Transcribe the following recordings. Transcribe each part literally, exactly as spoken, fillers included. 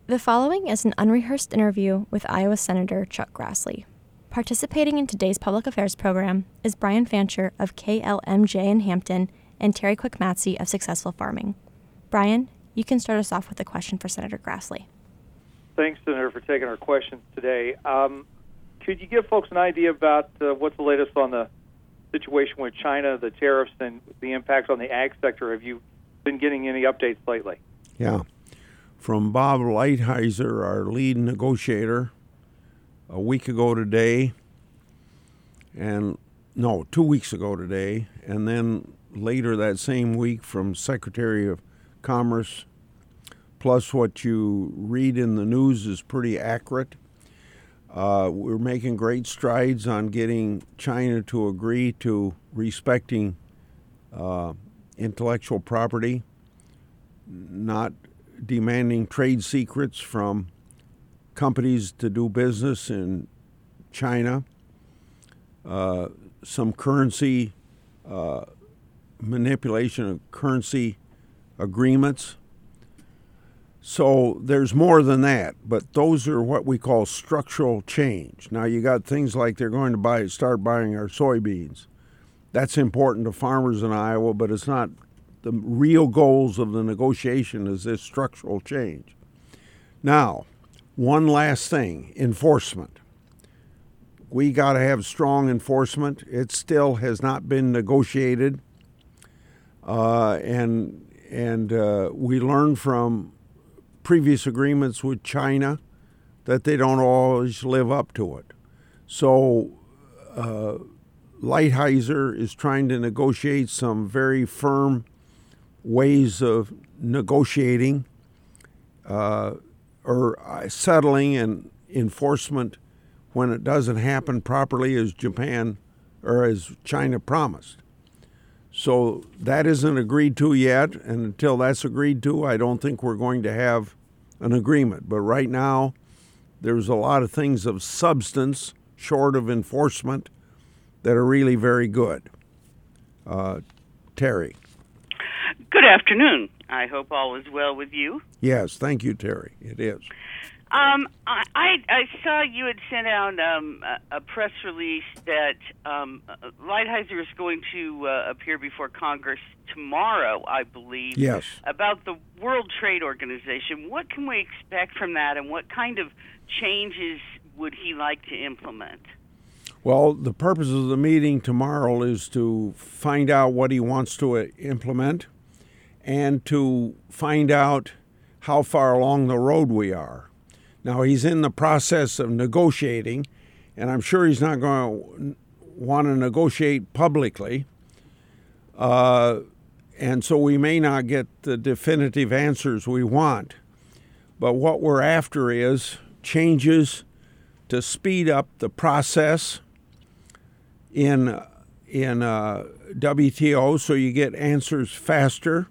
The following is an unrehearsed interview with Iowa Senator Chuck Grassley. Participating in today's public affairs program is Brian Fancher of K L M J in Hampton and Terry Quick-Matsey of Successful Farming. Brian, you can start us off with a question for Senator Grassley. Thanks, Senator, for taking our questions today. Um, could you give folks an idea about uh, what's the latest on the situation with China, the tariffs, and the impacts on the ag sector? Have you been getting any updates lately? Yeah. From Bob Lighthizer, our lead negotiator, a week ago today, and no, two weeks ago today, and then later that same week from Secretary of Commerce, plus what you read in the news is pretty accurate. Uh, we're making great strides on getting China to agree to respecting uh, intellectual property, not demanding trade secrets from companies to do business in China, uh, some currency uh, manipulation of currency agreements. So there's more than that, but those are what we call structural change. Now you got things like they're going to buy, start buying our soybeans. That's important to farmers in Iowa, but it's not the real goals of the negotiation is this structural change. Now, one last thing, enforcement. We got to have strong enforcement. It still has not been negotiated. Uh, and and uh, we learned from previous agreements with China that they don't always live up to it. So uh, Lighthizer is trying to negotiate some very firm ways of negotiating uh, or settling and enforcement when it doesn't happen properly as Japan or as China promised. So that isn't agreed to yet, and until that's agreed to, I don't think we're going to have an agreement. But right now, there's a lot of things of substance, short of enforcement, that are really very good. Uh, Terry. Good afternoon. I hope all is well with you. Yes, thank you, Terry. It is. Um, I, I, I saw you had sent out um, a, a press release that um, Lighthizer is going to uh, appear before Congress tomorrow, I believe. Yes. About the World Trade Organization. What can we expect from that, and what kind of changes would he like to implement? Well, the purpose of the meeting tomorrow is to find out what he wants to uh, implement and to find out how far along the road we are. Now, he's in the process of negotiating, and I'm sure he's not going to want to negotiate publicly. Uh, and so we may not get the definitive answers we want. But what we're after is changes to speed up the process in, in uh, W T O so you get answers faster,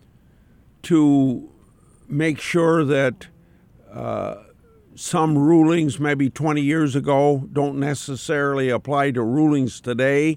to make sure that uh, some rulings maybe twenty years ago don't necessarily apply to rulings today,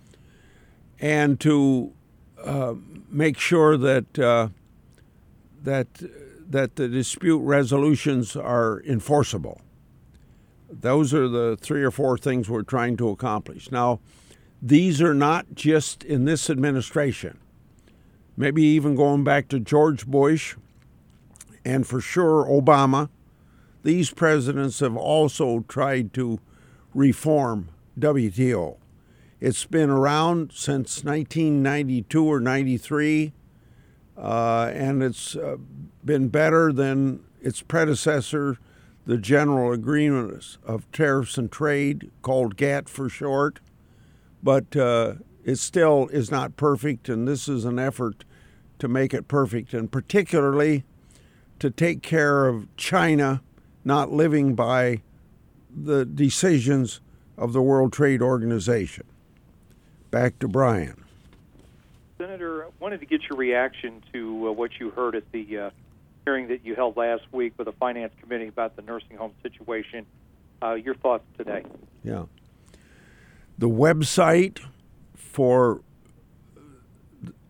and to uh, make sure that uh, that that the dispute resolutions are enforceable. Those are the three or four things we're trying to accomplish. Now, these are not just in this administration. Maybe even going back to George Bush and for sure Obama, these presidents have also tried to reform W T O. It's been around since nineteen ninety-two or ninety-three, uh, and it's uh, been better than its predecessor, the General Agreement of Tariffs and Trade, called GATT for short. But uh, it still is not perfect, and this is an effort to make it perfect, and particularly to take care of China not living by the decisions of the World Trade Organization. Back to Brian. Senator, I wanted to get your reaction to uh, what you heard at the uh, hearing that you held last week with the Finance Committee about the nursing home situation. Uh, your thoughts today? Yeah. The website for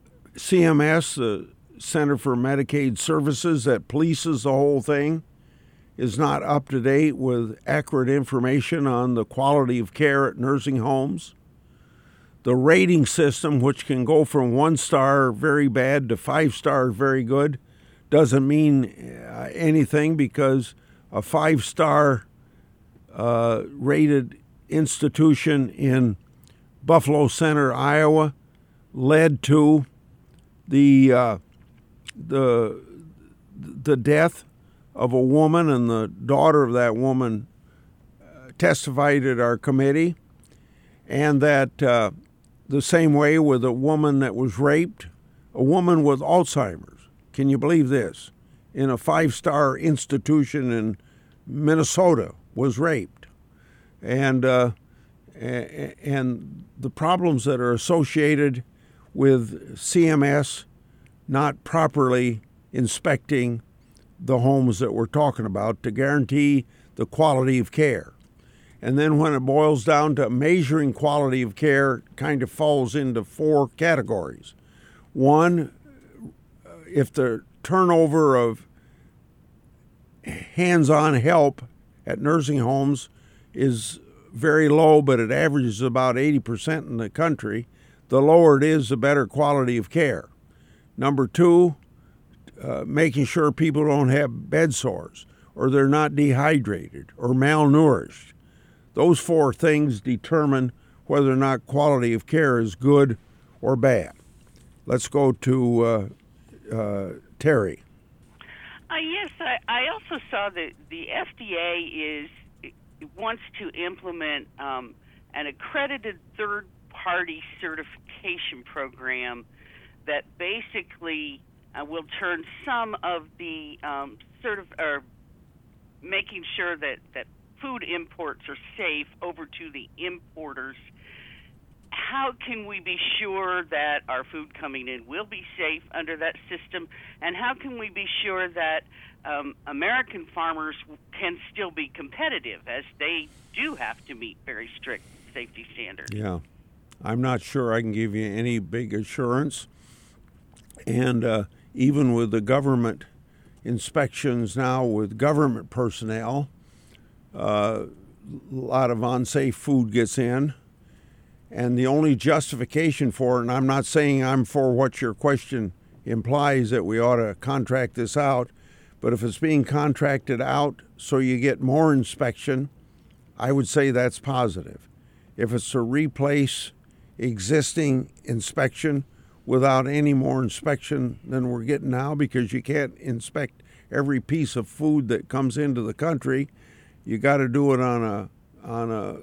C M S, the Center for Medicaid Services, that polices the whole thing, is not up to date with accurate information on the quality of care at nursing homes. The rating system, which can go from one star very bad to five star very good, doesn't mean uh, anything, because a five star uh, rated institution in Buffalo Center, Iowa, led to the uh, the the death of a woman, and the daughter of that woman uh, testified at our committee, and that uh, the same way with a woman that was raped, a woman with Alzheimer's. Can you believe this? In a five-star institution in Minnesota was raped. And uh, and the problems that are associated with C M S not properly inspecting the homes that we're talking about to guarantee the quality of care. And then when it boils down to measuring quality of care, kind of falls into four categories. One, if the turnover of hands-on help at nursing homes is very low, but it averages about eighty percent in the country, the lower it is, the better quality of care. Number two, uh, making sure people don't have bed sores, or they're not dehydrated or malnourished. Those four things determine whether or not quality of care is good or bad. Let's go to uh, uh, Terry. Uh, yes, I, I also saw that the F D A is wants to implement um, an accredited third-party certification program that basically uh, will turn some of the um, certif- or making sure that, that food imports are safe over to the importers. How can we be sure that our food coming in will be safe under that system? And how can we be sure that um, American farmers can still be competitive, as they do have to meet very strict safety standards? Yeah, I'm not sure I can give you any big assurance. And uh, even with the government inspections now with government personnel, uh, a lot of unsafe food gets in. And the only justification for it, and I'm not saying I'm for what your question implies, that we ought to contract this out, but if it's being contracted out so you get more inspection, I would say that's positive. If it's to replace existing inspection without any more inspection than we're getting now, because you can't inspect every piece of food that comes into the country, you got to do it on a on a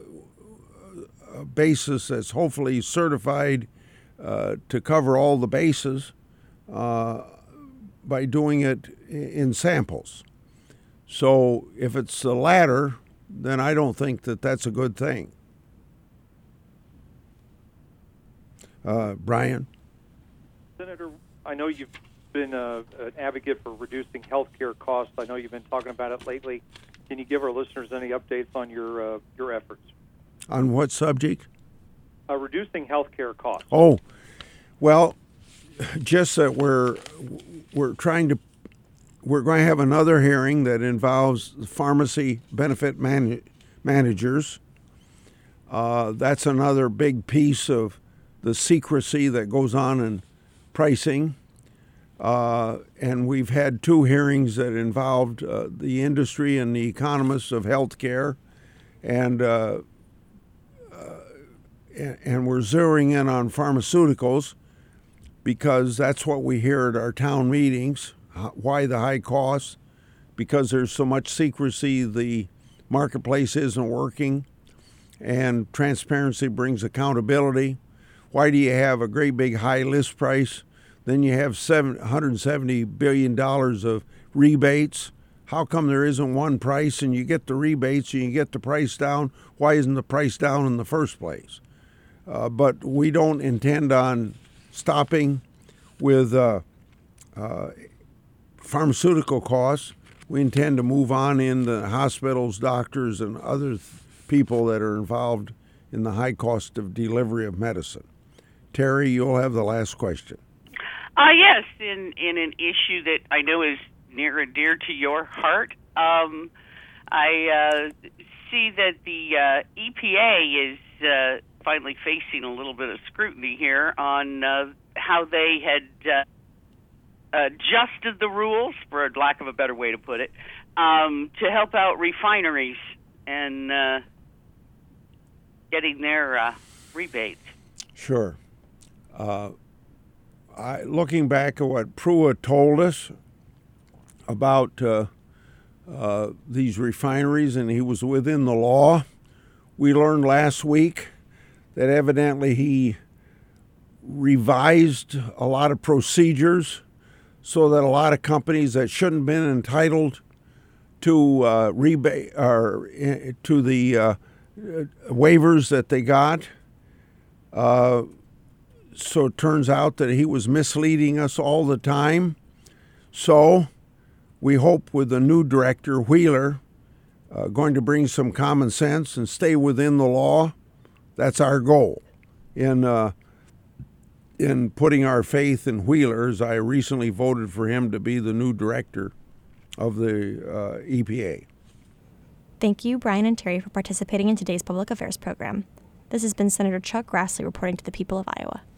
A basis that's hopefully certified uh, to cover all the bases uh, by doing it in samples. So if it's the latter, then I don't think that that's a good thing. Uh, Brian? Senator, I know you've been uh, an advocate for reducing health care costs. I know you've been talking about it lately. Can you give our listeners any updates on your uh, your efforts? On what subject? Uh, reducing health care costs. Oh, well, just that we're we're trying to we're going to have another hearing that involves pharmacy benefit man, managers. Uh, that's another big piece of the secrecy that goes on in pricing. Uh, and we've had two hearings that involved uh, the industry and the economists of healthcare, and uh, and we're zeroing in on pharmaceuticals because that's what we hear at our town meetings. Why the high costs? Because there's so much secrecy, the marketplace isn't working, and transparency brings accountability. Why do you have a great big high list price? Then you have seven hundred seventy billion dollars of rebates. How come there isn't one price and you get the rebates and you get the price down? Why isn't the price down in the first place? Uh, but we don't intend on stopping with uh, uh, pharmaceutical costs. We intend to move on in the hospitals, doctors, and other th- people that are involved in the high cost of delivery of medicine. Terry, you'll have the last question. Uh, yes, in, in an issue that I know is near and dear to your heart, Um, I uh, see that the uh, E P A is uh, finally facing a little bit of scrutiny here on uh, how they had uh, adjusted the rules, for lack of a better way to put it, um, to help out refineries and uh, getting their uh, rebates. Sure. Uh, I, looking back at what Pruitt told us about uh, uh, these refineries, and he was within the law, we learned last week that evidently he revised a lot of procedures so that a lot of companies that shouldn't have been entitled to uh, rebate or uh, to the uh, waivers that they got. Uh, so it turns out that he was misleading us all the time. So we hope with the new director, Wheeler, uh, going to bring some common sense and stay within the law. That's our goal in uh, in putting our faith in Wheeler, as I recently voted for him to be the new director of the uh, E P A. Thank you, Brian and Terry, for participating in today's Public Affairs program. This has been Senator Chuck Grassley reporting to the people of Iowa.